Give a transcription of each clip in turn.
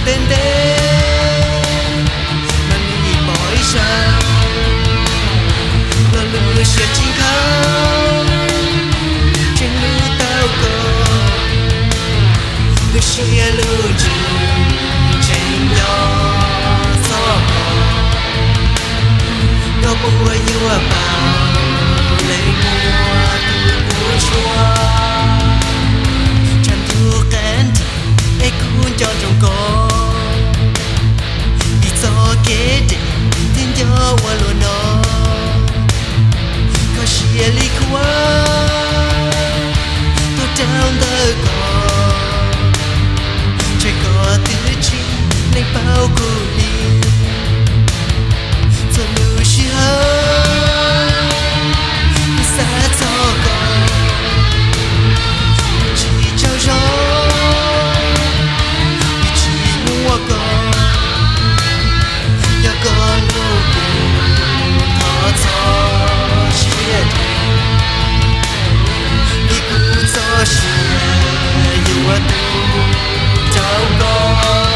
tên đến mà nghĩ mỗi sao lo lừa sẽ chính khâu trên lưới tao có được chia lưu trường trên nhau gió có bùa yêu bao lấy mùa của chúa chẳng thua kén ấy cũng cho trong có vì gió kế định thiên gió qua luôn nó có chia ly quá tôi trao đời có trời có thứ chi nên bao cô đi rồi lưu chi hơn xa cho con chỉ trao gió vì chỉ mua con nhớ con vô cùng thọ gió chia đi cũng gió chia yêu tu trao con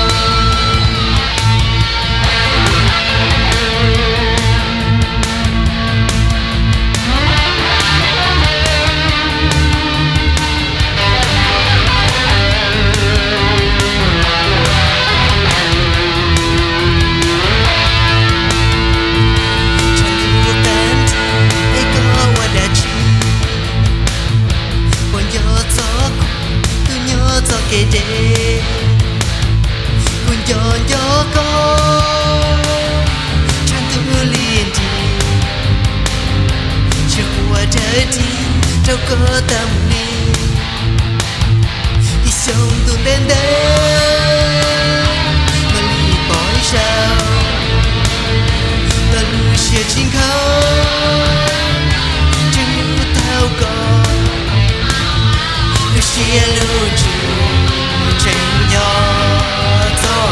kể đến cùng gió có chẳng thứ liền đi chưa qua trái tim đâu có tâm lý đi sông tuôn đến đây mà lì bói sao ta lùi chia chính khâu chẳng như tao có được chia lưu trường tranh nhau gió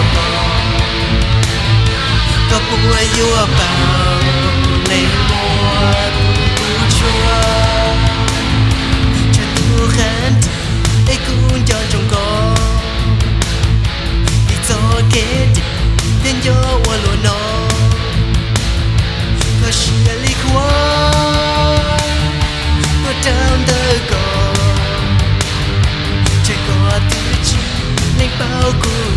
có bùa yêu bao lấy mùa của chúa chẳng thua khen ấy cũng cho trong có vì gió kế định tên gió qua luôn nó có chia ly quá có trao đời có trời có thứ chi nên bao cô